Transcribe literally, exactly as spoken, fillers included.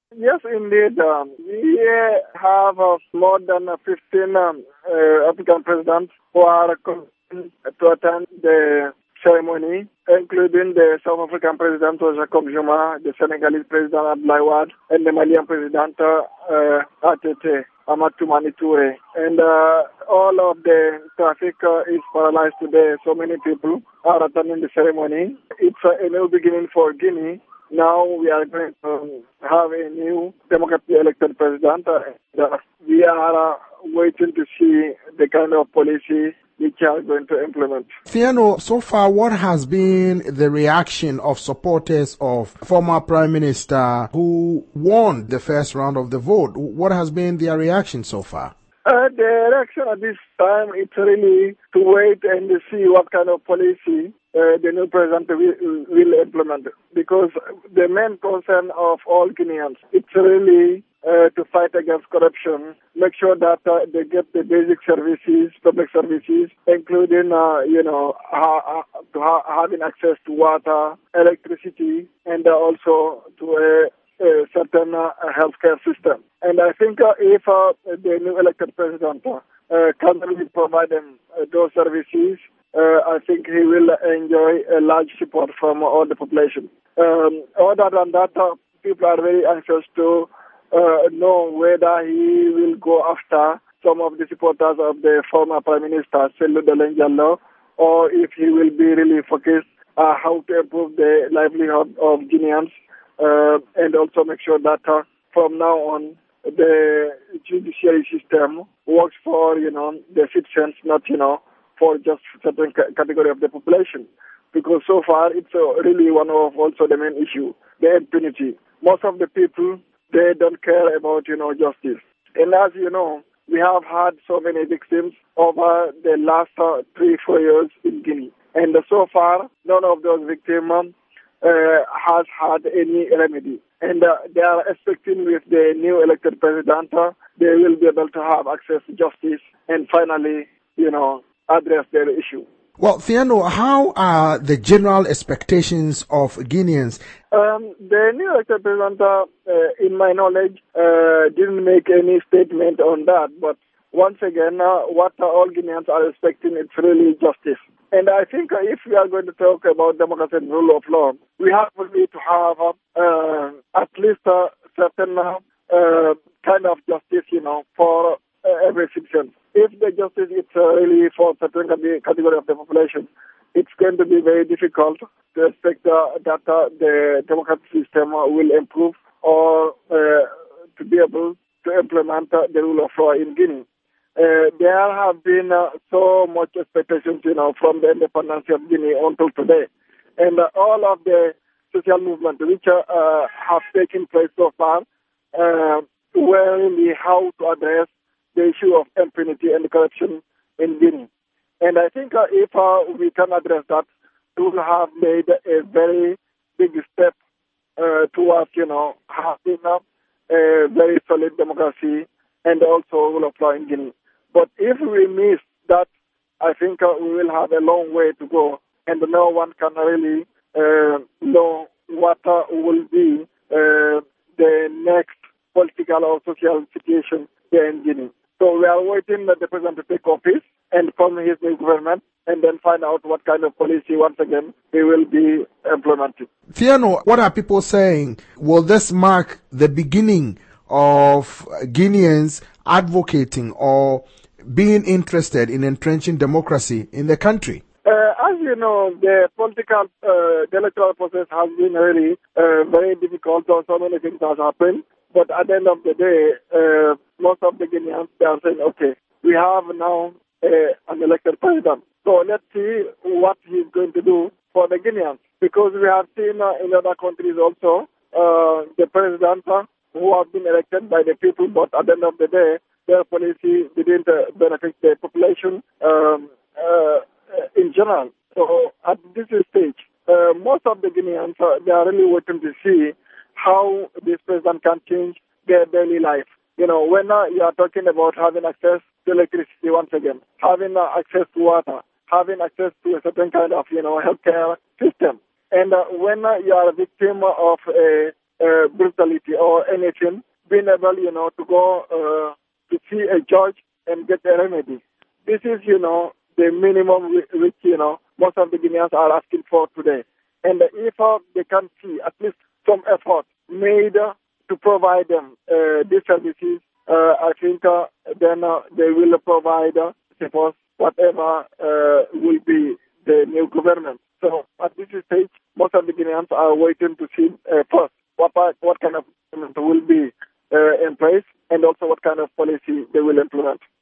Yes, indeed. Um, we have uh, more than uh, fifteen um, uh, African presidents who are coming to attend the ceremony, including the South African President Jacob Zuma, the Senegalese President Abdoulaye Wade, and the Malian President uh, A T T, Amadou Toumani Touré. And uh, all of the traffic uh, is paralyzed today. So many people are attending the ceremony. It's uh, a new beginning for Guinea. Now we are going to have a new democratically elected president. And, uh, we are uh, waiting to see the kind of policy which are going to implement. Fiano, so far what has been the reaction of supporters of former Prime Minister who won the first round of the vote? What has been their reaction so far? Uh, the reaction at this time is really to wait and see what kind of policy uh, the new president will, will implement. Because the main concern of all Guineans, it's really uh, to fight against corruption, make sure that uh, they get the basic services, public services, including, uh, you know, ha- to ha- having access to water, electricity, and uh, also to a a certain uh, healthcare system. And I think uh, if uh, the new elected president uh, can really provide them uh, those services, uh, I think he will enjoy a large support from all the population. Um, other than that, uh, people are very anxious to uh, know whether he will go after some of the supporters of the former Prime Minister, Cellou Dalein Diallo, or if he will be really focused on uh, how to improve the livelihood of Guineans. Uh, and also make sure that uh, from now on the judiciary system works for, you know, the citizens, not, you know, for just certain ca- category of the population. Because so far it's uh, really one of also the main issue, the impunity. Most of the people, they don't care about, you know, justice. And as you know, we have had so many victims over the last uh, three, four years in Guinea. And uh, so far, none of those victims um, Uh, has had any remedy. And uh, they are expecting with the new elected president, uh, they will be able to have access to justice and finally, you know, address their issue. Well, Fiano, how are the general expectations of Guineans? Um, the new elected president, uh, in my knowledge, uh, didn't make any statement on that. But once again, uh, what uh, all Guineans are expecting is really justice. And I think uh, if we are going to talk about democracy and rule of law, we have really to have uh, at least a certain uh, uh, kind of justice, you know, for uh, every citizen. If the justice is uh, really for certain category of the population, it's going to be very difficult to expect uh, that uh, the democratic system uh, will improve or uh, to be able to implement uh, the rule of law in Guinea. Uh, there have been uh, so much expectations, you know, from the independence of Guinea until today. And uh, all of the social movements which uh, uh, have taken place so far uh, were really how to address the issue of impunity and corruption in Guinea. And I think uh, if uh, we can address that, we will have made a very big step uh, towards, you know, having uh, a very solid democracy and also rule of law in Guinea. But if we miss that, I think uh, we will have a long way to go, and no one can really uh, know what uh, will be uh, the next political or social situation here in Guinea. So we are waiting for the president to take office and form his new government, and then find out what kind of policy, once again, he will be implementing. Fiano, what are people saying? Will this mark the beginning of Guineans advocating or being interested in entrenching democracy in the country? Uh, as you know, the political, uh, the electoral process has been really uh, very difficult. So, so many things have happened. But at the end of the day, uh, most of the Guineans, they are saying, okay, we have now uh, an elected president. So let's see what he's going to do for the Guineans. Because we have seen uh, in other countries also, uh, the president uh, who have been elected by the people, but at the end of the day, their policy didn't uh, benefit the population um, uh, in general. So at this stage, uh, most of the Guineans, uh, they are really waiting to see how this president can change their daily life. You know, when uh, you are talking about having access to electricity once again, having uh, access to water, having access to a certain kind of, you know, healthcare system. And uh, when uh, you are a victim of a uh, brutality or anything, being able, you know, to go uh, to see a judge and get a remedy. This is, you know, the minimum which, you know, most of the Guineans are asking for today. And if uh, they can see at least some effort made uh, to provide them uh, these services, uh, I think uh, then uh, they will provide, uh, suppose, whatever uh, will be the new government. So at this stage, most of the Guineans are waiting to see uh, first what, what kind of government will be uh, in place and also what kind of policy they will implement.